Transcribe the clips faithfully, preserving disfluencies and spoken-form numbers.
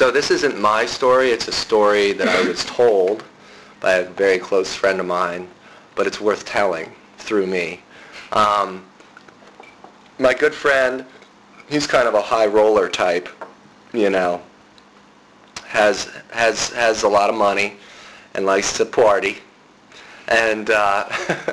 So this isn't my story. It's a story that I was told by a very close friend of mine, but it's worth telling through me. Um, my good friend, he's kind of a high roller type, you know, has has has a lot of money and likes to party, and uh,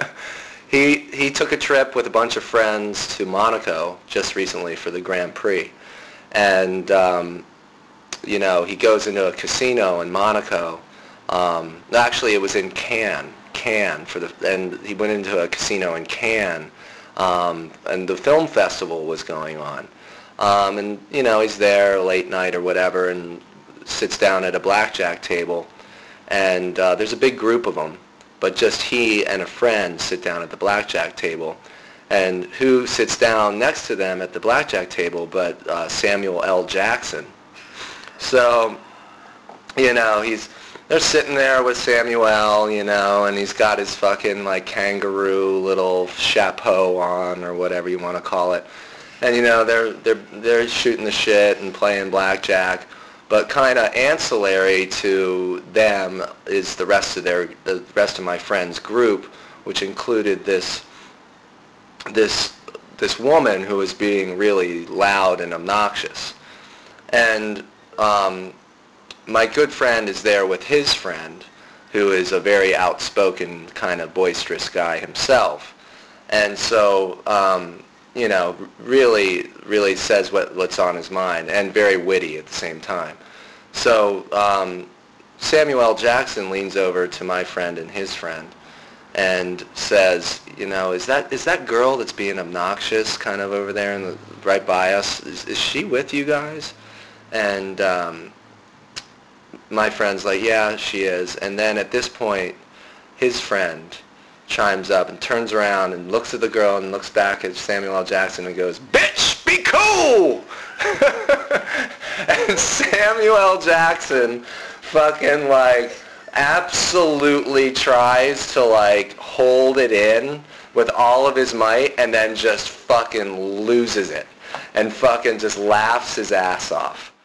he he took a trip with a bunch of friends to Monaco just recently for the Grand Prix, and um, you know, he goes into a casino in Monaco. Um, actually, it was in Cannes, Cannes for the, and he went into a casino in Cannes, um, and the film festival was going on. Um, and you know, he's there late night or whatever, and sits down at a blackjack table, and uh, there's a big group of them, but just he and a friend sit down at the blackjack table. And who sits down next to them at the blackjack table but uh, Samuel L. Jackson? So, you know, he's they're sitting there with Samuel, you know, and he's got his fucking like kangaroo little chapeau on or whatever you want to call it. And you know, they're they're they're shooting the shit and playing blackjack, but kind of ancillary to them is the rest of their the rest of my friends' group, which included this this this woman who was being really loud and obnoxious. And Um, my good friend is there with his friend, who is a very outspoken, kind of boisterous guy himself. And so, um, you know, really, really says what, what's on his mind, and very witty at the same time. So um, Samuel L. Jackson leans over to my friend and his friend and says, you know, is that is that girl that's being obnoxious kind of over there in the, right by us, is, is she with you guys? And um, my friend's like, yeah, she is. And then at this point, his friend chimes up and turns around and looks at the girl and looks back at Samuel L. Jackson and goes, bitch, be cool! And Samuel L. Jackson fucking like absolutely tries to like hold it in with all of his might and then just fucking loses it and fucking just laughs his ass off.